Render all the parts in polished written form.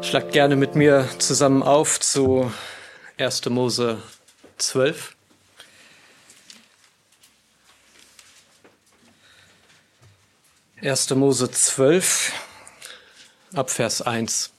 Schlagt gerne mit mir zusammen auf zu 1. Mose 12. Mose 12, ab Vers 1.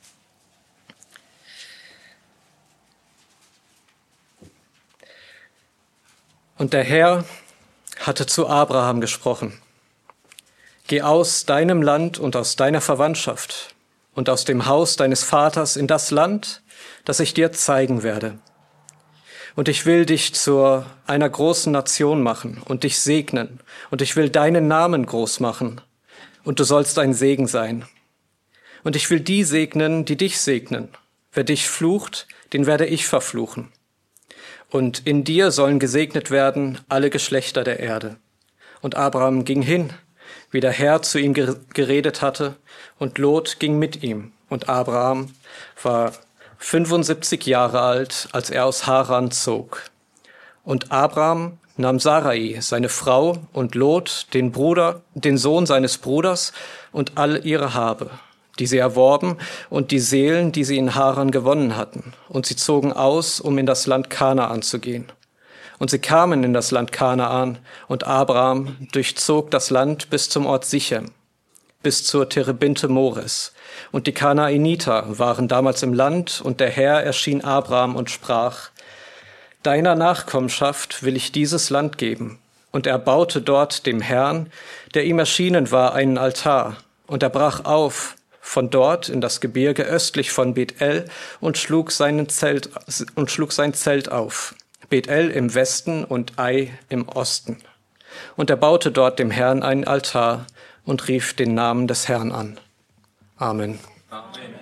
Und der Herr hatte zu Abraham gesprochen: Geh aus deinem Land und aus deiner Verwandtschaft und aus dem Haus deines Vaters in das Land, das ich dir zeigen werde. Und ich will dich zu einer großen Nation machen und dich segnen, und ich will deinen Namen groß machen, und du sollst ein Segen sein. Und ich will die segnen, die dich segnen. Wer dich flucht, den werde ich verfluchen. Und in dir sollen gesegnet werden alle Geschlechter der Erde. Und Abraham ging hin, wie der Herr zu ihm geredet hatte, und Lot ging mit ihm. Und Abraham war 75 Jahre alt, als er aus Haran zog. Und Abraham nahm Sarai, seine Frau, und Lot, den Sohn seines Bruders, und all ihre Habe, die sie erworben, und die Seelen, die sie in Haran gewonnen hatten. Und sie zogen aus, um in das Land Kanaan zu gehen. Und sie kamen in das Land Kanaan, und Abraham durchzog das Land bis zum Ort Sichem, bis zur Terebinte Mores. Und die Kanaaniter waren damals im Land, und der Herr erschien Abraham und sprach: Deiner Nachkommenschaft will ich dieses Land geben. Und er baute dort dem Herrn, der ihm erschienen war, einen Altar. Und er brach auf von dort in das Gebirge östlich von Bethel und schlug sein Zelt auf. Bethel im Westen und Ai im Osten. Und er baute dort dem Herrn einen Altar und rief den Namen des Herrn an. Amen. Amen.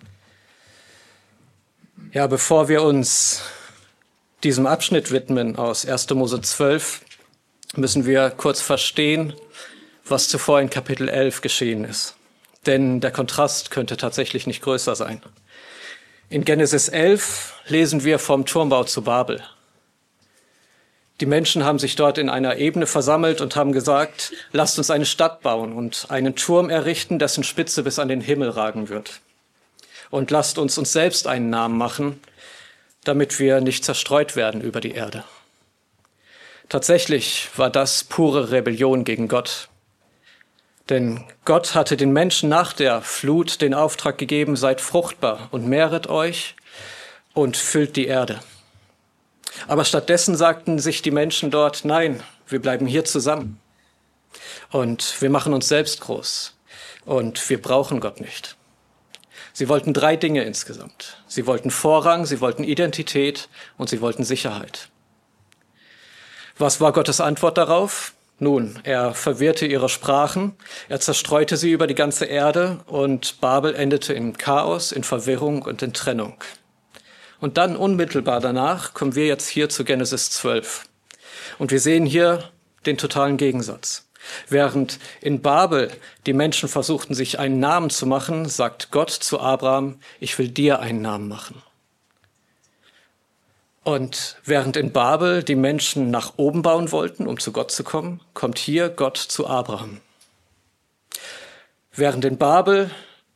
Ja, bevor wir uns diesem Abschnitt widmen aus 1. Mose 12, müssen wir kurz verstehen, was zuvor in Kapitel 11 geschehen ist. Denn der Kontrast könnte tatsächlich nicht größer sein. In Genesis 11 lesen wir vom Turmbau zu Babel. Die Menschen haben sich dort in einer Ebene versammelt und haben gesagt: Lasst uns eine Stadt bauen und einen Turm errichten, dessen Spitze bis an den Himmel ragen wird. Und lasst uns selbst einen Namen machen, damit wir nicht zerstreut werden über die Erde. Tatsächlich war das pure Rebellion gegen Gott. Denn Gott hatte den Menschen nach der Flut den Auftrag gegeben: Seid fruchtbar und mehret euch und füllt die Erde. Aber stattdessen sagten sich die Menschen dort: Nein, wir bleiben hier zusammen. Und wir machen uns selbst groß. Und wir brauchen Gott nicht. Sie wollten 3 Dinge insgesamt. Sie wollten Vorrang, sie wollten Identität und sie wollten Sicherheit. Was war Gottes Antwort darauf? Nun, er verwirrte ihre Sprachen, er zerstreute sie über die ganze Erde und Babel endete in Chaos, in Verwirrung und in Trennung. Und dann unmittelbar danach kommen wir jetzt hier zu Genesis 12. Und wir sehen hier den totalen Gegensatz. Während in Babel die Menschen versuchten, sich einen Namen zu machen, sagt Gott zu Abraham: Ich will dir einen Namen machen. Und während in Babel die Menschen nach oben bauen wollten, um zu Gott zu kommen, kommt hier Gott zu Abraham. Während Babel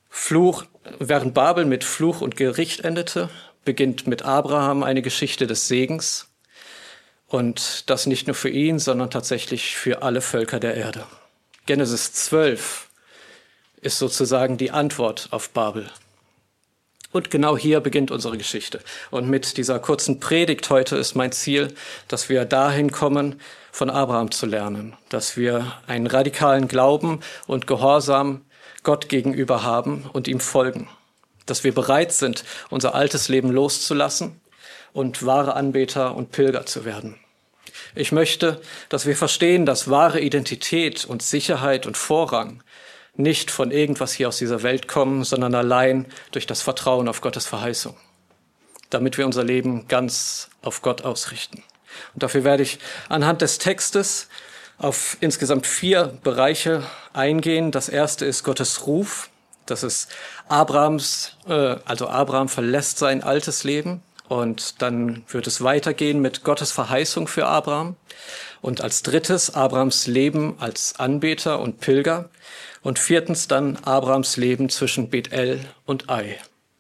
mit Fluch und Gericht endete, beginnt mit Abraham eine Geschichte des Segens. Und das nicht nur für ihn, sondern tatsächlich für alle Völker der Erde. Genesis 12 ist sozusagen die Antwort auf Babel. Und genau hier beginnt unsere Geschichte. Und mit dieser kurzen Predigt heute ist mein Ziel, dass wir dahin kommen, von Abraham zu lernen. Dass wir einen radikalen Glauben und Gehorsam Gott gegenüber haben und ihm folgen. Dass wir bereit sind, unser altes Leben loszulassen und wahre Anbeter und Pilger zu werden. Ich möchte, dass wir verstehen, dass wahre Identität und Sicherheit und Vorrang nicht von irgendwas hier aus dieser Welt kommen, sondern allein durch das Vertrauen auf Gottes Verheißung, damit wir unser Leben ganz auf Gott ausrichten. Und dafür werde ich anhand des Textes auf insgesamt 4 Bereiche eingehen. Das erste ist Gottes Ruf. Das ist Abraham verlässt sein altes Leben und dann wird es weitergehen mit Gottes Verheißung für Abraham. Und als drittes Abrahams Leben als Anbeter und Pilger. Und 4. dann Abrahams Leben zwischen Bethel und Ai.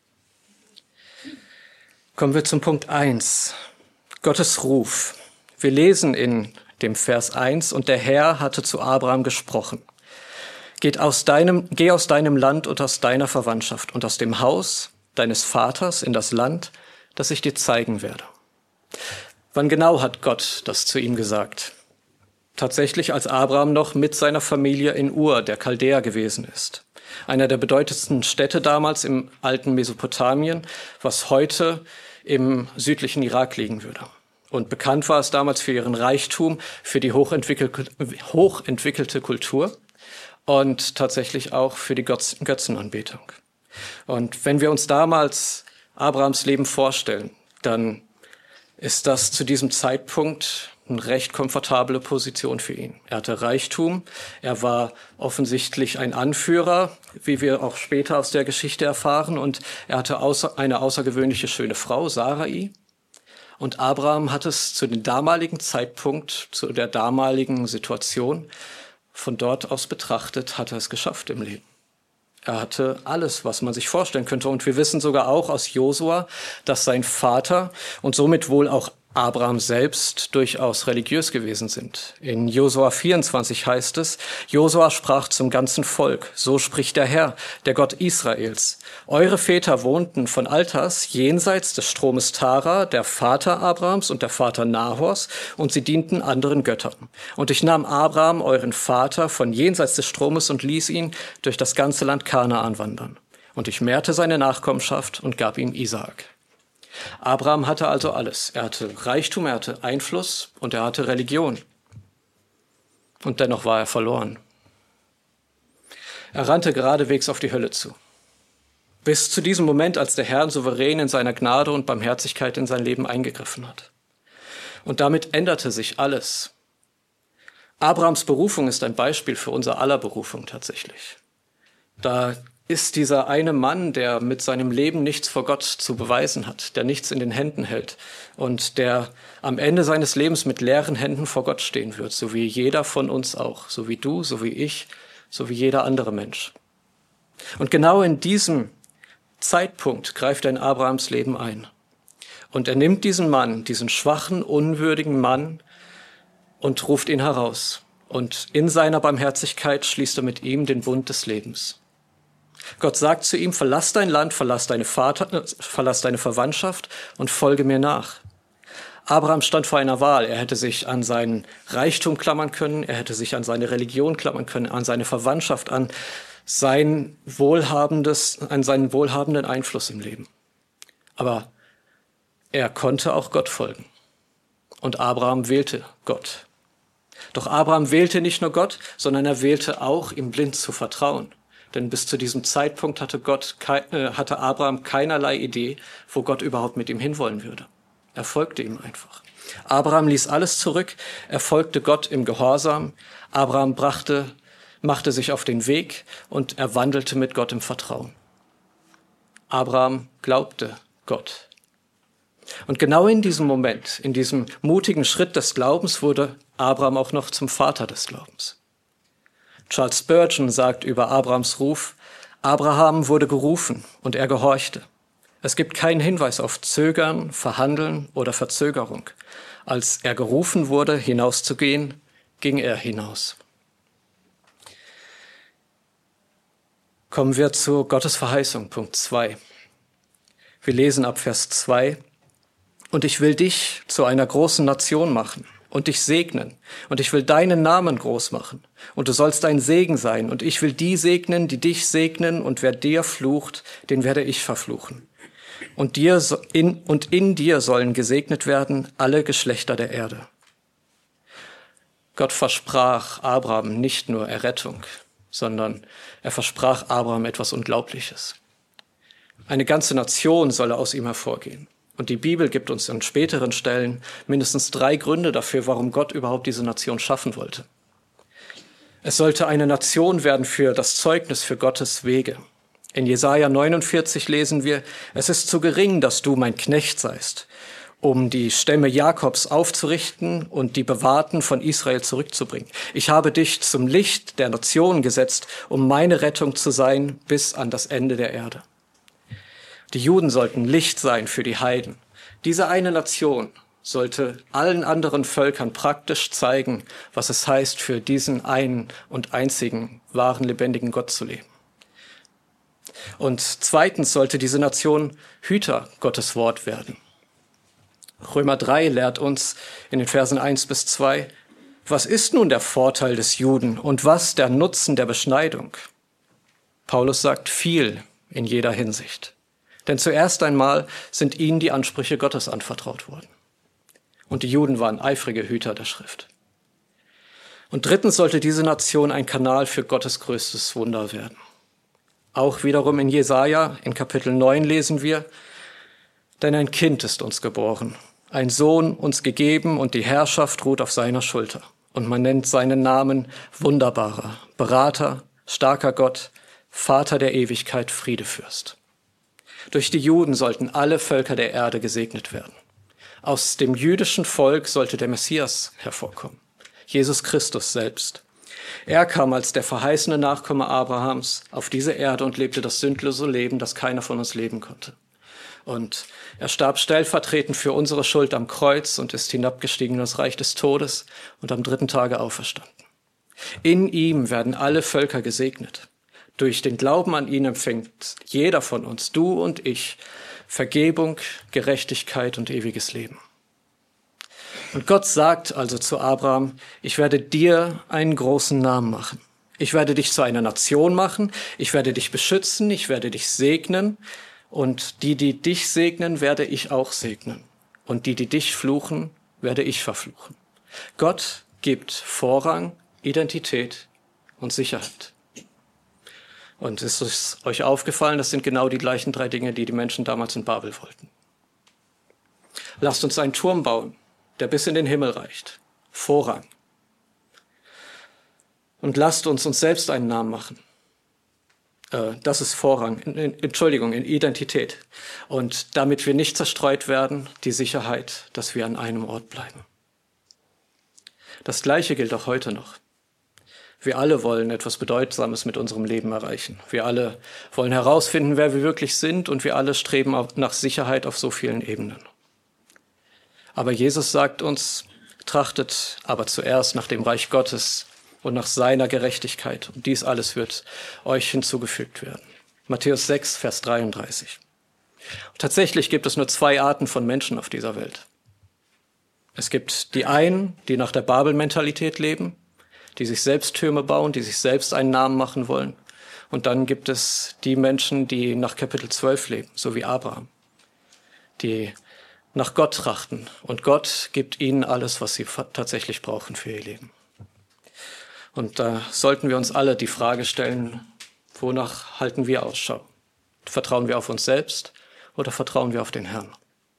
Kommen wir zum Punkt 1. Gottes Ruf. Wir lesen in dem Vers 1, und der Herr hatte zu Abraham gesprochen. Geh aus deinem Land und aus deiner Verwandtschaft und aus dem Haus deines Vaters in das Land, das ich dir zeigen werde. Wann genau hat Gott das zu ihm gesagt? Tatsächlich, als Abraham noch mit seiner Familie in Ur, der Chaldäer, gewesen ist. Einer der bedeutendsten Städte damals im alten Mesopotamien, was heute im südlichen Irak liegen würde. Und bekannt war es damals für ihren Reichtum, für die hochentwickelte Kultur und tatsächlich auch für die Götzenanbetung. Und wenn wir uns damals Abrahams Leben vorstellen, dann ist das zu diesem Zeitpunkt eine recht komfortable Position für ihn. Er hatte Reichtum, er war offensichtlich ein Anführer, wie wir auch später aus der Geschichte erfahren, und er hatte eine außergewöhnliche schöne Frau, Sarai. Und Abraham hat es zu dem damaligen Zeitpunkt, zu der damaligen Situation, von dort aus betrachtet, hat er es geschafft im Leben. Er hatte alles, was man sich vorstellen könnte. Und wir wissen sogar auch aus Josua, dass sein Vater und somit wohl auch Abraham selbst durchaus religiös gewesen sind. In Josua 24 heißt es, Josua sprach zum ganzen Volk, so spricht der Herr, der Gott Israels. Eure Väter wohnten von alters jenseits des Stromes Tara, der Vater Abrahams und der Vater Nahors, und sie dienten anderen Göttern. Und ich nahm Abraham, euren Vater, von jenseits des Stromes und ließ ihn durch das ganze Land Kanaan wandern. Und ich mehrte seine Nachkommenschaft und gab ihm Isaak. Abraham hatte also alles. Er hatte Reichtum, er hatte Einfluss und er hatte Religion. Und dennoch war er verloren. Er rannte geradewegs auf die Hölle zu. Bis zu diesem Moment, als der Herr souverän in seiner Gnade und Barmherzigkeit in sein Leben eingegriffen hat. Und damit änderte sich alles. Abrahams Berufung ist ein Beispiel für unser aller Berufung tatsächlich. Da ist dieser eine Mann, der mit seinem Leben nichts vor Gott zu beweisen hat, der nichts in den Händen hält und der am Ende seines Lebens mit leeren Händen vor Gott stehen wird, so wie jeder von uns auch, so wie du, so wie ich, so wie jeder andere Mensch. Und genau in diesem Zeitpunkt greift er in Abrahams Leben ein. Und er nimmt diesen Mann, diesen schwachen, unwürdigen Mann, und ruft ihn heraus. Und in seiner Barmherzigkeit schließt er mit ihm den Bund des Lebens. Gott sagt zu ihm, verlass dein Land, verlass deine Verwandtschaft und folge mir nach. Abraham stand vor einer Wahl. Er hätte sich an seinen Reichtum klammern können, er hätte sich an seine Religion klammern können, an seine Verwandtschaft, an seinen wohlhabenden Einfluss im Leben. Aber er konnte auch Gott folgen. Und Abraham wählte Gott. Doch Abraham wählte nicht nur Gott, sondern er wählte auch, ihm blind zu vertrauen. Denn bis zu diesem Zeitpunkt hatte Abraham keinerlei Idee, wo Gott überhaupt mit ihm hinwollen würde. Er folgte ihm einfach. Abraham ließ alles zurück, er folgte Gott im Gehorsam. Abraham machte sich auf den Weg und er wandelte mit Gott im Vertrauen. Abraham glaubte Gott. Und genau in diesem Moment, in diesem mutigen Schritt des Glaubens, wurde Abraham auch noch zum Vater des Glaubens. Charles Spurgeon sagt über Abrahams Ruf, Abraham wurde gerufen und er gehorchte. Es gibt keinen Hinweis auf Zögern, Verhandeln oder Verzögerung. Als er gerufen wurde, hinauszugehen, ging er hinaus. Kommen wir zu Gottes Verheißung, Punkt 2. Wir lesen ab Vers 2. Und ich will dich zu einer großen Nation machen und dich segnen. Und ich will deinen Namen groß machen. Und du sollst ein Segen sein. Und ich will die segnen, die dich segnen. Und wer dir flucht, den werde ich verfluchen. Und in dir sollen gesegnet werden alle Geschlechter der Erde. Gott versprach Abraham nicht nur Errettung, sondern er versprach Abraham etwas Unglaubliches. Eine ganze Nation solle aus ihm hervorgehen. Und die Bibel gibt uns an späteren Stellen mindestens 3 Gründe dafür, warum Gott überhaupt diese Nation schaffen wollte. Es sollte eine Nation werden für das Zeugnis für Gottes Wege. In Jesaja 49 lesen wir, es ist zu gering, dass du mein Knecht seist, um die Stämme Jakobs aufzurichten und die Bewahrten von Israel zurückzubringen. Ich habe dich zum Licht der Nation gesetzt, um meine Rettung zu sein bis an das Ende der Erde. Die Juden sollten Licht sein für die Heiden. Diese eine Nation sollte allen anderen Völkern praktisch zeigen, was es heißt, für diesen einen und einzigen wahren, lebendigen Gott zu leben. Und zweitens sollte diese Nation Hüter Gottes Wort werden. Römer 3 lehrt uns in den Versen 1-2, was ist nun der Vorteil des Juden und was der Nutzen der Beschneidung? Paulus sagt viel in jeder Hinsicht. Denn zuerst einmal sind ihnen die Ansprüche Gottes anvertraut worden. Und die Juden waren eifrige Hüter der Schrift. Und drittens sollte diese Nation ein Kanal für Gottes größtes Wunder werden. Auch wiederum in Jesaja, in Kapitel 9 lesen wir, denn ein Kind ist uns geboren, ein Sohn uns gegeben und die Herrschaft ruht auf seiner Schulter. Und man nennt seinen Namen Wunderbarer, Berater, starker Gott, Vater der Ewigkeit, Friedefürst. Durch die Juden sollten alle Völker der Erde gesegnet werden. Aus dem jüdischen Volk sollte der Messias hervorkommen, Jesus Christus selbst. Er kam als der verheißene Nachkomme Abrahams auf diese Erde und lebte das sündlose Leben, das keiner von uns leben konnte. Und er starb stellvertretend für unsere Schuld am Kreuz und ist hinabgestiegen in das Reich des Todes und am 3. Tage auferstanden. In ihm werden alle Völker gesegnet. Durch den Glauben an ihn empfängt jeder von uns, du und ich, Vergebung, Gerechtigkeit und ewiges Leben. Und Gott sagt also zu Abraham, ich werde dir einen großen Namen machen. Ich werde dich zu einer Nation machen, ich werde dich beschützen, ich werde dich segnen und die dich segnen, werde ich auch segnen. Und die dich fluchen, werde ich verfluchen. Gott gibt Vorrang, Identität und Sicherheit. Und ist es euch aufgefallen, das sind genau die gleichen 3 Dinge, die die Menschen damals in Babel wollten. Lasst uns einen Turm bauen, der bis in den Himmel reicht. Vorrang. Und lasst uns selbst einen Namen machen. Das ist Vorrang, in Identität. Und damit wir nicht zerstreut werden, die Sicherheit, dass wir an einem Ort bleiben. Das Gleiche gilt auch heute noch. Wir alle wollen etwas Bedeutsames mit unserem Leben erreichen. Wir alle wollen herausfinden, wer wir wirklich sind, und wir alle streben nach Sicherheit auf so vielen Ebenen. Aber Jesus sagt uns, trachtet aber zuerst nach dem Reich Gottes und nach seiner Gerechtigkeit. Und dies alles wird euch hinzugefügt werden. Matthäus 6, Vers 33. Und tatsächlich gibt es nur 2 Arten von Menschen auf dieser Welt. Es gibt die einen, die nach der Babel-Mentalität leben, die sich selbst Türme bauen, die sich selbst einen Namen machen wollen. Und dann gibt es die Menschen, die nach Kapitel 12 leben, so wie Abraham, die nach Gott trachten. Und Gott gibt ihnen alles, was sie tatsächlich brauchen für ihr Leben. Und da sollten wir uns alle die Frage stellen, wonach halten wir Ausschau? Vertrauen wir auf uns selbst oder vertrauen wir auf den Herrn?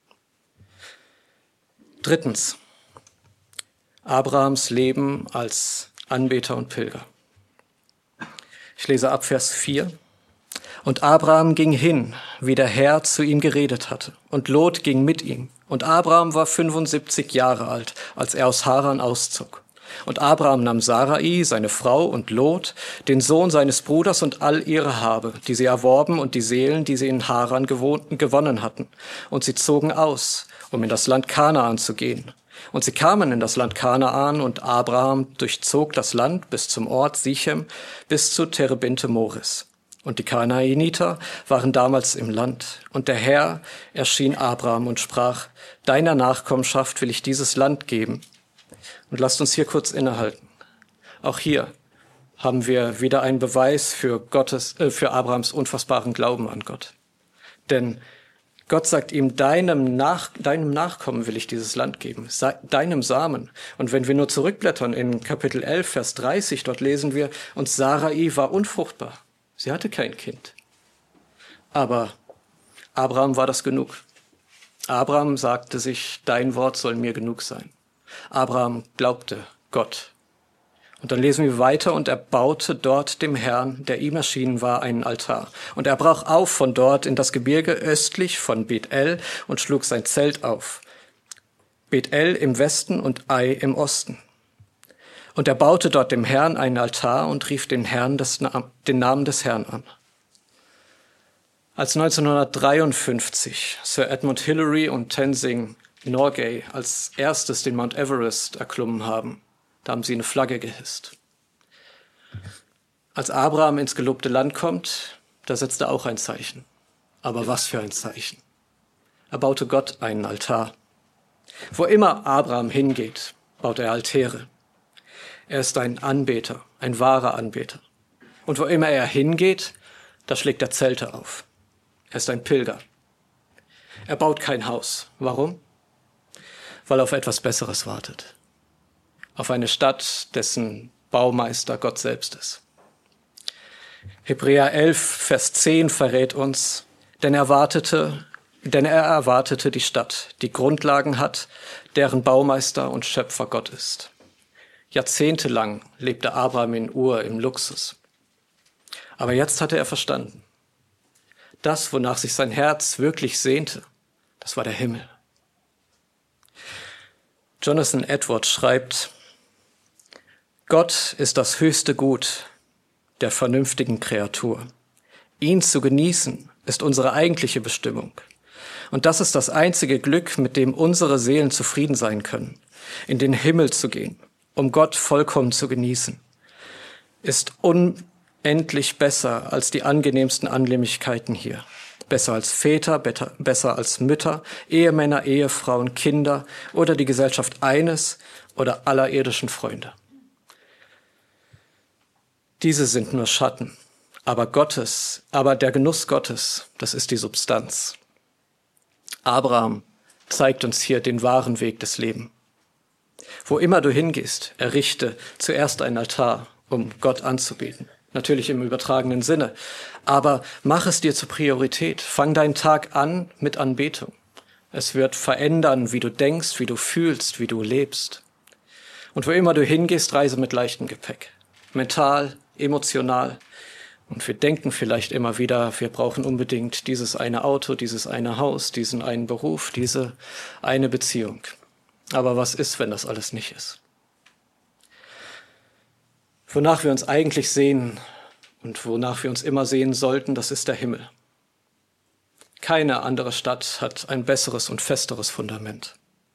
Drittens, Abrahams Leben als Anbeter und Pilger. Ich lese ab Vers 4. Und Abraham ging hin, wie der Herr zu ihm geredet hatte. Und Lot ging mit ihm. Und Abraham war 75 Jahre alt, als er aus Haran auszog. Und Abraham nahm Sarai, seine Frau, und Lot, den Sohn seines Bruders, und all ihre Habe, die sie erworben, und die Seelen, die sie in Haran gewonnen hatten. Und sie zogen aus, um in das Land Kanaan zu gehen. Und sie kamen in das Land Kanaan, und Abraham durchzog das Land bis zum Ort Sichem, bis zu Terebinte Moris. Und die Kanaaniter waren damals im Land. Und der Herr erschien Abraham und sprach, deiner Nachkommenschaft will ich dieses Land geben. Und lasst uns hier kurz innehalten. Auch hier haben wir wieder einen Beweis für Abrahams unfassbaren Glauben an Gott. Denn Gott sagt ihm, deinem Nachkommen will ich dieses Land geben, deinem Samen. Und wenn wir nur zurückblättern in Kapitel 11, Vers 30, dort lesen wir, und Sarai war unfruchtbar. Sie hatte kein Kind. Aber Abraham war das genug. Abraham sagte sich, dein Wort soll mir genug sein. Abraham glaubte Gott. Und dann lesen wir weiter, und er baute dort dem Herrn, der ihm erschienen war, einen Altar. Und er brach auf von dort in das Gebirge östlich von Bethel und schlug sein Zelt auf. Bethel im Westen und Ai im Osten. Und er baute dort dem Herrn einen Altar und rief den Namen des Herrn an. Als 1953 Sir Edmund Hillary und Tenzing Norgay als erstes den Mount Everest erklommen haben, da haben sie eine Flagge gehisst. Als Abraham ins gelobte Land kommt, da setzt er auch ein Zeichen. Aber was für ein Zeichen. Er baute Gott einen Altar. Wo immer Abraham hingeht, baut er Altäre. Er ist ein Anbeter, ein wahrer Anbeter. Und wo immer er hingeht, da schlägt er Zelte auf. Er ist ein Pilger. Er baut kein Haus. Warum? Weil er auf etwas Besseres wartet. Auf eine Stadt, dessen Baumeister Gott selbst ist. Hebräer 11, Vers 10 verrät uns, denn er erwartete die Stadt, die Grundlagen hat, deren Baumeister und Schöpfer Gott ist. Jahrzehntelang lebte Abraham in Ur im Luxus. Aber jetzt hatte er verstanden. Das, wonach sich sein Herz wirklich sehnte, das war der Himmel. Jonathan Edwards schreibt, Gott ist das höchste Gut der vernünftigen Kreatur. Ihn zu genießen ist unsere eigentliche Bestimmung. Und das ist das einzige Glück, mit dem unsere Seelen zufrieden sein können. In den Himmel zu gehen, um Gott vollkommen zu genießen, ist unendlich besser als die angenehmsten Annehmlichkeiten hier. Besser als Väter, besser als Mütter, Ehemänner, Ehefrauen, Kinder oder die Gesellschaft eines oder aller irdischen Freunde. Diese sind nur Schatten, aber der Genuss Gottes, das ist die Substanz. Abraham zeigt uns hier den wahren Weg des Lebens. Wo immer du hingehst, errichte zuerst einen Altar, um Gott anzubeten. Natürlich im übertragenen Sinne. Aber mach es dir zur Priorität. Fang deinen Tag an mit Anbetung. Es wird verändern, wie du denkst, wie du fühlst, wie du lebst. Und wo immer du hingehst, reise mit leichtem Gepäck. Mental, emotional. Und wir denken vielleicht immer wieder, wir brauchen unbedingt dieses eine Auto, dieses eine Haus, diesen einen Beruf, diese eine Beziehung. Aber was ist, wenn das alles nicht ist? Wonach wir uns eigentlich sehnen und wonach wir uns immer sehen sollten, das ist der Himmel. Keine andere Stadt hat ein besseres und festeres Fundament.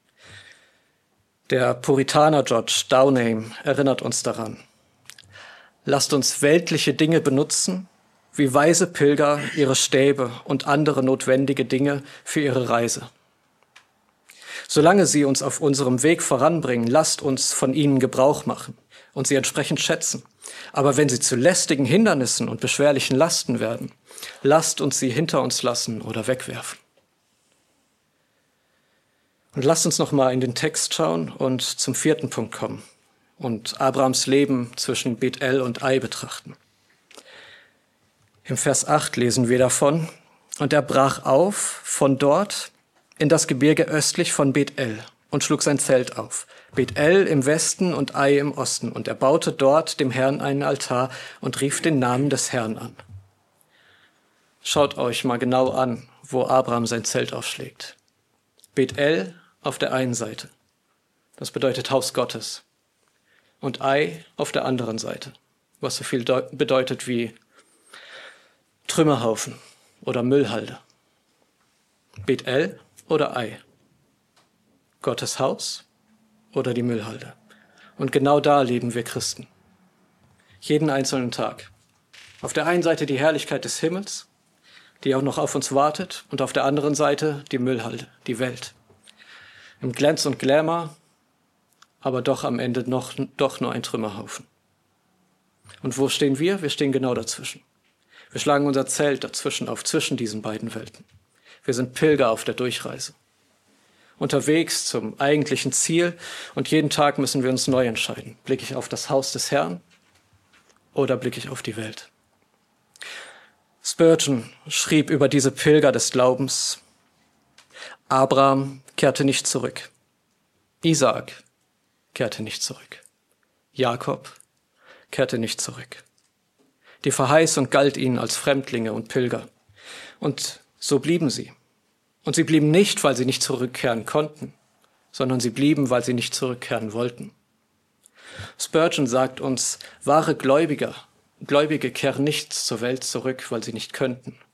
Der Puritaner George Downham erinnert uns daran. Lasst uns weltliche Dinge benutzen, wie weise Pilger ihre Stäbe und andere notwendige Dinge für ihre Reise. Solange sie uns auf unserem Weg voranbringen, lasst uns von ihnen Gebrauch machen und sie entsprechend schätzen. Aber wenn sie zu lästigen Hindernissen und beschwerlichen Lasten werden, lasst uns sie hinter uns lassen oder wegwerfen. Und lasst uns nochmal in den Text schauen und zum 4. Punkt kommen und Abrahams Leben zwischen Bethel und Ai betrachten. Im Vers 8 lesen wir davon, und er brach auf von dort in das Gebirge östlich von Bethel und schlug sein Zelt auf. Bethel im Westen und Ai im Osten. Und er baute dort dem Herrn einen Altar und rief den Namen des Herrn an. Schaut euch mal genau an, wo Abraham sein Zelt aufschlägt. Bethel auf der einen Seite. Das bedeutet Haus Gottes. Und Ai auf der anderen Seite. Was so viel bedeutet wie Trümmerhaufen oder Müllhalde. Bethel oder Ai? Gottes Haus oder die Müllhalde? Und genau da leben wir Christen. Jeden einzelnen Tag. Auf der einen Seite die Herrlichkeit des Himmels, die auch noch auf uns wartet, und auf der anderen Seite die Müllhalde, die Welt. Im Glanz und Glamour, aber doch am Ende doch nur ein Trümmerhaufen. Und wo stehen wir? Wir stehen genau dazwischen. Wir schlagen unser Zelt dazwischen auf, zwischen diesen beiden Welten. Wir sind Pilger auf der Durchreise. Unterwegs zum eigentlichen Ziel, und jeden Tag müssen wir uns neu entscheiden. Blicke ich auf das Haus des Herrn oder blicke ich auf die Welt? Spurgeon schrieb über diese Pilger des Glaubens: Abraham kehrte nicht zurück. Isaak kehrte nicht zurück. Jakob kehrte nicht zurück. Die Verheißung galt ihnen als Fremdlinge und Pilger. Und so blieben sie. Und sie blieben nicht, weil sie nicht zurückkehren konnten, sondern sie blieben, weil sie nicht zurückkehren wollten. Spurgeon sagt uns, wahre Gläubige kehren nicht zur Welt zurück, weil sie nicht könnten,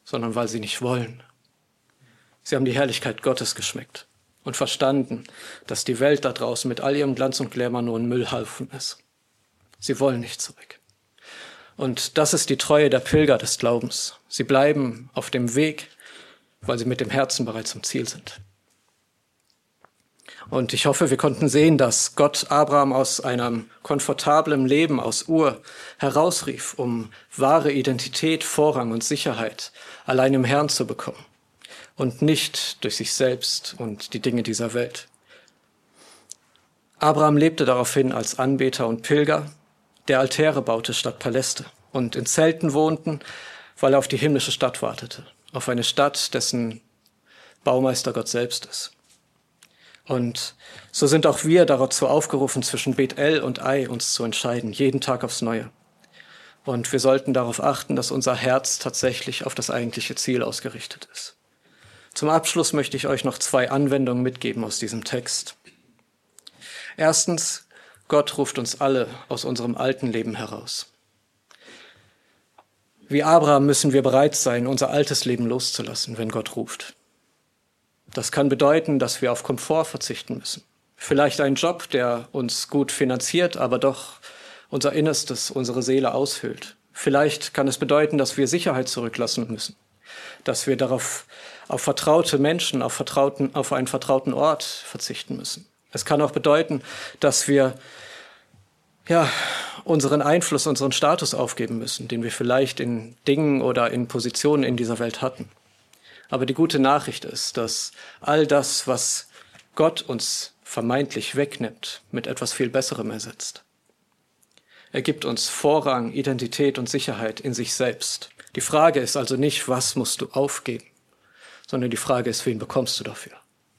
sondern weil sie nicht wollen. Sie haben die Herrlichkeit Gottes geschmeckt und verstanden, dass die Welt da draußen mit all ihrem Glanz und Glamour nur ein Müllhaufen ist. Sie wollen nicht zurück. Und das ist die Treue der Pilger des Glaubens. Sie bleiben auf dem Weg, weil sie mit dem Herzen bereits am Ziel sind. Und ich hoffe, wir konnten sehen, dass Gott Abraham aus einem komfortablen Leben aus Ur herausrief, um wahre Identität, Vorrang und Sicherheit allein im Herrn zu bekommen und nicht durch sich selbst und die Dinge dieser Welt. Abraham lebte daraufhin als Anbeter und Pilger, der Altäre baute statt Paläste und in Zelten wohnten, weil er auf die himmlische Stadt wartete, auf eine Stadt, dessen Baumeister Gott selbst ist. Und so sind auch wir dazu aufgerufen, zwischen Bet-El und Ai uns zu entscheiden, jeden Tag aufs Neue. Und wir sollten darauf achten, dass unser Herz tatsächlich auf das eigentliche Ziel ausgerichtet ist. Zum Abschluss möchte ich euch noch 2 Anwendungen mitgeben aus diesem Text. Erstens, Gott ruft uns alle aus unserem alten Leben heraus. Wie Abraham müssen wir bereit sein, unser altes Leben loszulassen, wenn Gott ruft. Das kann bedeuten, dass wir auf Komfort verzichten müssen. Vielleicht einen Job, der uns gut finanziert, aber doch unser Innerstes, unsere Seele aushöhlt. Vielleicht kann es bedeuten, dass wir Sicherheit zurücklassen müssen, dass wir auf vertraute Menschen, auf einen vertrauten Ort verzichten müssen. Es kann auch bedeuten, dass wir unseren Einfluss, unseren Status aufgeben müssen, den wir vielleicht in Dingen oder in Positionen in dieser Welt hatten. Aber die gute Nachricht ist, dass all das, was Gott uns vermeintlich wegnimmt, mit etwas viel Besserem ersetzt. Er gibt uns Vorrang, Identität und Sicherheit in sich selbst. Die Frage ist also nicht, was musst du aufgeben, sondern die Frage ist, wen bekommst du dafür?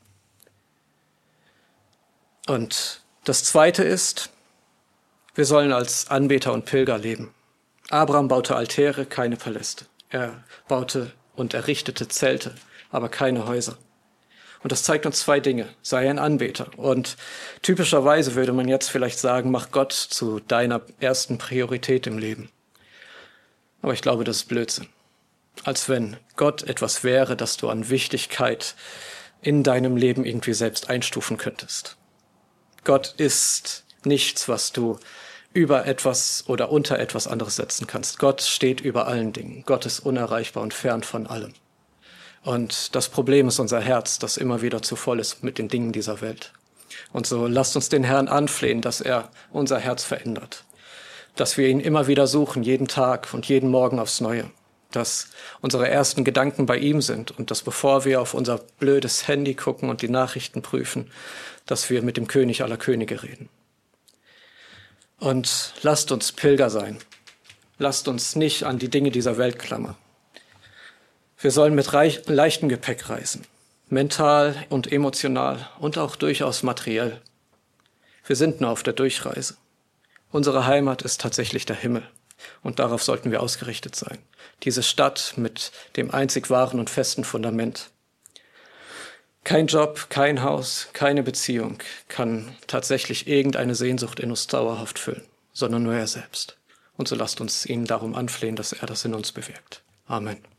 Und das Zweite ist, wir sollen als Anbeter und Pilger leben. Abraham baute Altäre, keine Paläste. Er baute und errichtete Zelte, aber keine Häuser. Und das zeigt uns 2 Dinge. Sei ein Anbeter. Und typischerweise würde man jetzt vielleicht sagen, mach Gott zu deiner ersten Priorität im Leben. Aber ich glaube, das ist Blödsinn. Als wenn Gott etwas wäre, das du an Wichtigkeit in deinem Leben irgendwie selbst einstufen könntest. Gott ist nichts, was du über etwas oder unter etwas anderes setzen kannst. Gott steht über allen Dingen. Gott ist unerreichbar und fern von allem. Und das Problem ist unser Herz, das immer wieder zu voll ist mit den Dingen dieser Welt. Und so lasst uns den Herrn anflehen, dass er unser Herz verändert. Dass wir ihn immer wieder suchen, jeden Tag und jeden Morgen aufs Neue. Dass unsere ersten Gedanken bei ihm sind und dass bevor wir auf unser blödes Handy gucken und die Nachrichten prüfen, dass wir mit dem König aller Könige reden. Und lasst uns Pilger sein. Lasst uns nicht an die Dinge dieser Welt klammern. Wir sollen mit leichtem Gepäck reisen, mental und emotional und auch durchaus materiell. Wir sind nur auf der Durchreise. Unsere Heimat ist tatsächlich der Himmel und darauf sollten wir ausgerichtet sein. Diese Stadt mit dem einzig wahren und festen Fundament. Kein Job, kein Haus, keine Beziehung kann tatsächlich irgendeine Sehnsucht in uns dauerhaft füllen, sondern nur er selbst. Und so lasst uns ihn darum anflehen, dass er das in uns bewirkt. Amen.